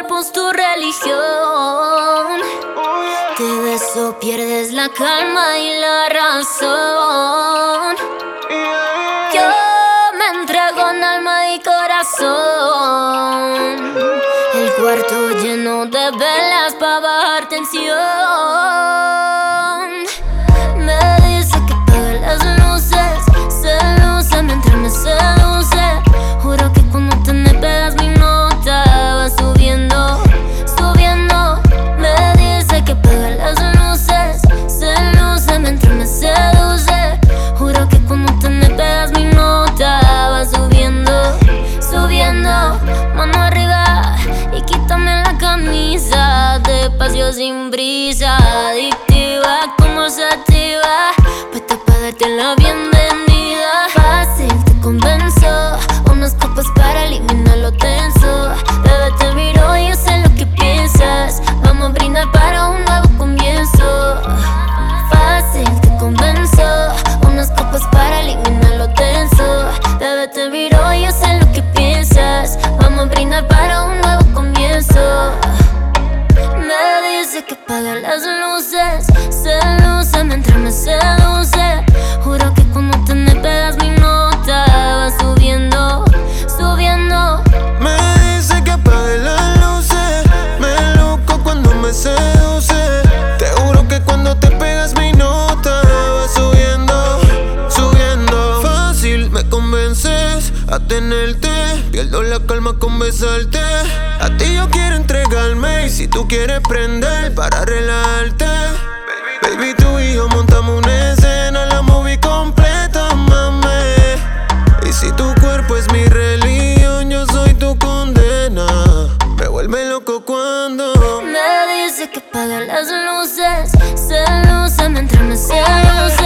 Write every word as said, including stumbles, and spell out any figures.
cuerpo es tu religión. Te beso, pierdes la calma y la razón. Yo me entrego en alma y corazón. El cuarto lleno de velas para bajar tensión. Me dice que apague las luces, se luce mientras me seduce. Juro que cuando te me pegas mi nota va subiendo, subiendo. Me dice que apague las luces, se luce mientras me seduce. Juro que cuando te me pegas mi nota va subiendo, subiendo. Mano arriba y quítame la camisa, despacio sin brisa, adictiva como sativa, puesta para darte la bienvenida. Fácil te convenzo, unas copas para eliminar lo tenso. Bebé te miro y yo sé lo que piensas, vamos a brindar para un nuevo comienzo. Fácil te convenzo, unas copas para eliminar lo tenso. Bebé te miro y yo sé lo que piensas, vamos a brindar para un nuevo comienzo. Me dice que apaga las luces, se luce mientras me seduce. Juro que cuando te me pegas mi nota va subiendo, subiendo. Me dice que apague las luces, me loco cuando me seduce. Te juro que cuando te pegas mi nota va subiendo, subiendo. Fácil me convences a tenerte, pierdo la calma con besarte. A ti yo quiero entregarme y si tú quieres prender para relajarte. Baby, tú y yo montamos una escena, la movie completa, mami. Y si tu cuerpo es mi religión, yo soy tu condena. Me vuelve loco cuando me dice que apague las luces, se luce mientras me seduce.